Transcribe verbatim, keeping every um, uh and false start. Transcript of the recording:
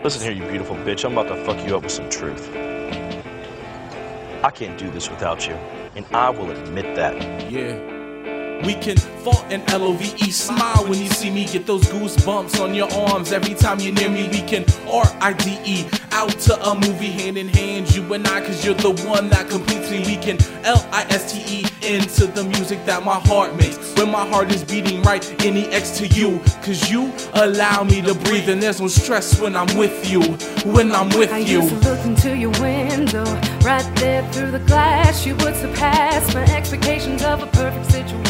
Listen here, you beautiful bitch. I'm about to fuck you up with some truth. I can't do this without you, and I will admit that. Yeah. We can fall in L O V E, smile when you see me, get those goosebumps on your arms every time you're near me. We can R I D E, out to a movie hand in hand, you and I, cause you're the one that completes me. We can L I S T E, into the music that my heart makes, when my heart is beating right, N E X to you, cause you allow me to breathe, and there's no stress when I'm with you, when I'm with I you. I used to look into your window, right there through the glass, you would surpass my expectations of a perfect situation.